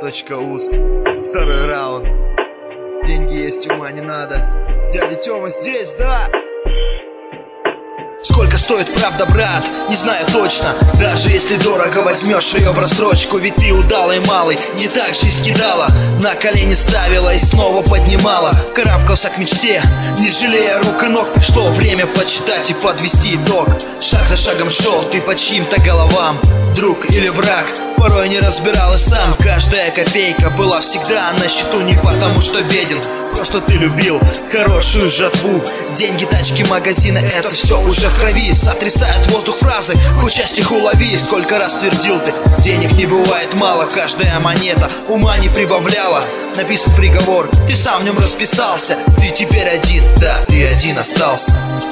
Ус. Второй раунд. Деньги есть, ума не надо. Дядя Тёма здесь, да? Сколько стоит правда, брат? Не знаю точно. Даже если дорого, возьмешь ее в рассрочку. Ведь ты удалый малый, не так жизнь кидала. На колени ставила и снова поднимала. Карабкался к мечте, не жалея рук и ног. Пришло время почитать и подвести итог. Шаг за шагом шел ты по чьим-то головам. Друг или враг, порой не разбирал и сам. Каждая копейка была всегда на счету. Не потому что беден, просто ты любил хорошую жатву. Деньги, тачки, магазины, это все уже в крови. Сотрясают воздух фразы, хоть часть их улови. Сколько раз твердил ты, денег не бывает мало. Каждая монета ума не прибавляла. Написан приговор, ты сам в нем расписался. Ты теперь один, да, ты один остался.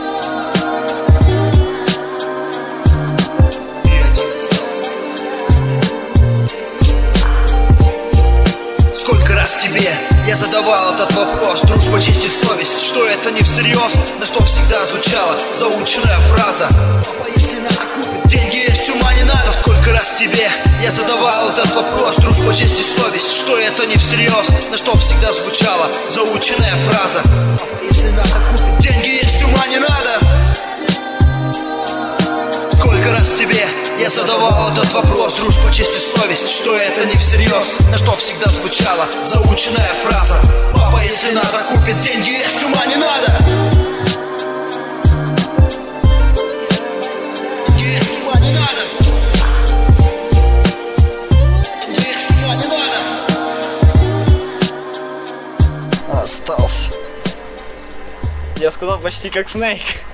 Тебе я задавал этот вопрос: дружба, честь и совесть, что это не всерьез? На что всегда звучала заученная фраза: папа, если надо, купит. Деньги есть, ума не надо. Сколько раз тебе я задавал этот вопрос: дружба, честь и совесть, что это не всерьез? На что всегда звучала заученная фраза: папа, если надо, купит. Деньги есть, ума не надо. Сколько раз тебе я задавал этот вопрос: дружба, честь и совесть, что это не всерьез? На что всегда звучала заученная фраза: папа, если надо, купит. Деньги есть, ума не надо. Деньги есть, ума не надо. Деньги есть, ума не надо. Остался. Я сказал почти как Снейк.